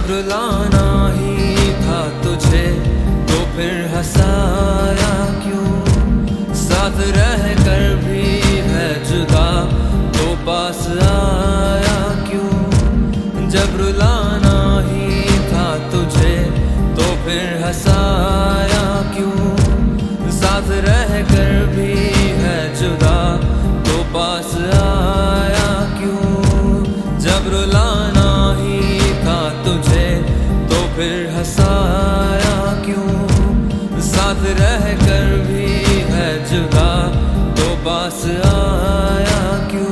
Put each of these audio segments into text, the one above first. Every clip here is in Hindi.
रुलाना ही था तुझे तो फिर हंसाया क्यों? साथ रह कर भी है जुदा तो पास आया क्यों? जब रुलाना ही था तुझे तो फिर हंसाया क्यों? साथ रह कर भी है जुदा तो पास आया क्यों? जब रुलाना ही था तुझे तो फिर हंसाया क्यों? साथ रह कर भी है जुदा तो पास आया क्यों?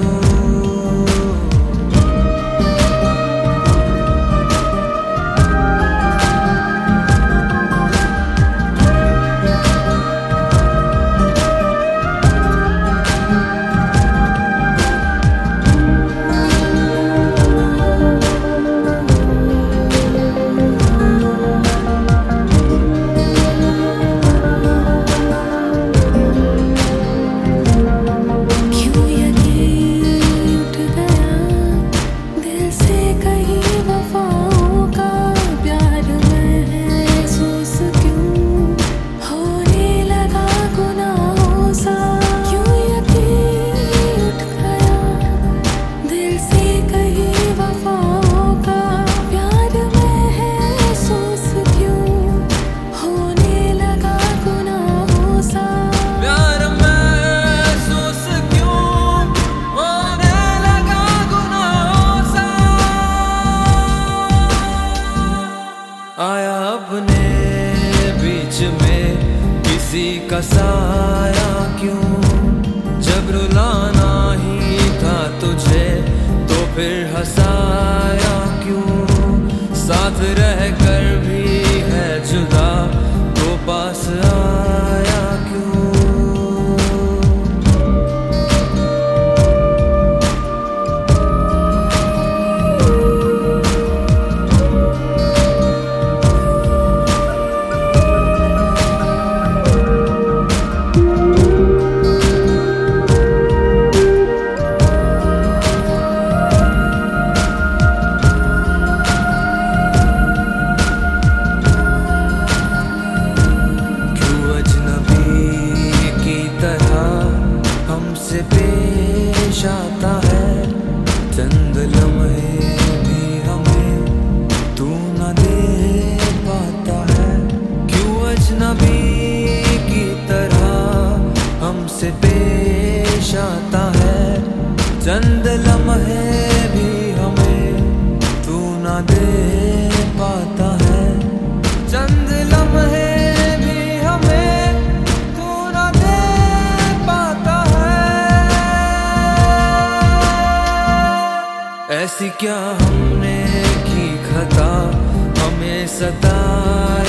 आया अपने बीच में किसी का साया क्यों? जब रुलाना ही था तुझे तो फिर हंसाया क्यों? साथ रह कर भी है जुदा तो पास आया क्यों? हमसे पेश आता है चंद लम्हे भी हमें तू न दे पाता है। क्यों अजनबी की तरह हमसे पेश आता है चंद लम्हे भी हमें तू न दे पाता है। चंद लम्हे ऐसी क्या हमने की खता हमें सताया